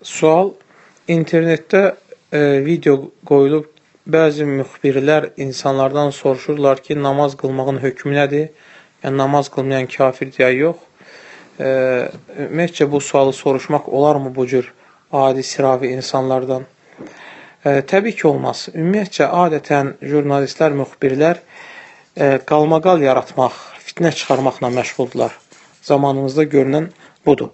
Sual, internetdə video qoyulub, bəzi müxbirlər insanlardan soruşurlar ki, namaz qılmağın hökmü nədir? Yəni, namaz qılmayan kafirdir ya yox. Ümumiyyətcə, bu sualı soruşmaq olarmı bu cür adi siravi insanlardan? Təbii ki, olmaz. Ümumiyyətcə, adətən jurnalistlər, müxbirlər qalmaqal yaratmaq, fitnə çıxarmaqla məşğuldurlar. Zamanımızda görünən budur.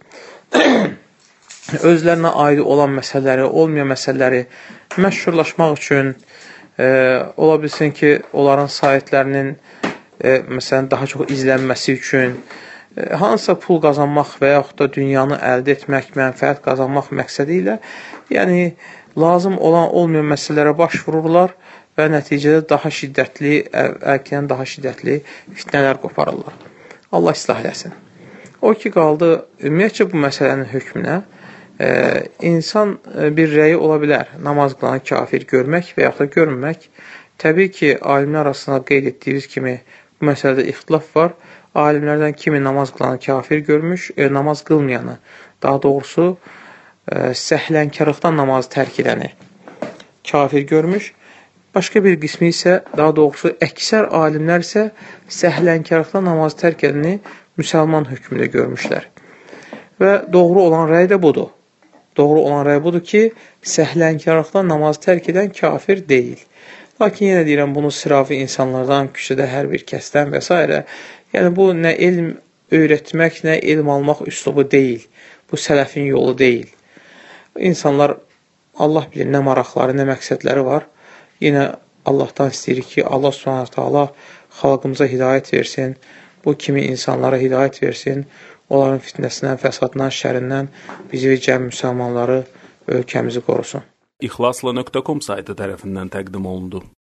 Özlərinə aid olan məsələləri, olmayan məsələləri məşhurlaşmaq üçün, ola bilsin ki, onların saytlərinin məsələn, daha çox izlənməsi üçün, hansısa pul qazanmaq və yaxud da dünyanı əldə etmək, mənfəət qazanmaq məqsədi ilə, yəni, lazım olan olmayan məsələlərə başvururlar və nəticədə daha şiddətli, əvvəlkindən daha şiddətli fitnələr qoparırlar. Allah islah eləsin. O ki, qaldı, ümumiyyətcə bu məsələnin hökmünə, insan bir rəyi ola bilər, namaz qılan kafir görmək və yaxud da görməmək. Təbii ki, alimlər arasında qeyd etdiyimiz kimi bu məsələdə ixtilaf var. Alimlərdən kimi namaz qılan kafir görmüş, namaz qılmayanı, daha doğrusu səhlənkarlıqdan namazı tərk edəni kafir görmüş. Başqa bir qismi isə, daha doğrusu əksər alimlər isə səhlənkarlıqdan namazı tərk edəni müsəlman hökmündə görmüşlər. Və doğru olan rəy də budur. Doğru olan rəy budur ki, səhlənkarlıqdan namazı tərk edən kafir deyil. Lakin yenə deyirəm, bunu sıravi insanlardan, küçədə hər bir kəsdən və s. Yəni, bu nə elm öyrətmək, nə elm almaq üslubu deyil. Bu sələfin yolu deyil. İnsanlar, Allah bilir, nə maraqları, nə məqsədləri var. Yenə Allahdan istəyirik ki, Allah subhanahu xalqımıza hidayət versin, bu kimi insanlara hidayət versin, onların fitnəsindən, fəsadından, şərindən bizi və cəm müsəlmanları, ölkəmizi qorusun. İxlasla.com saytı tərəfindən təqdim olundu.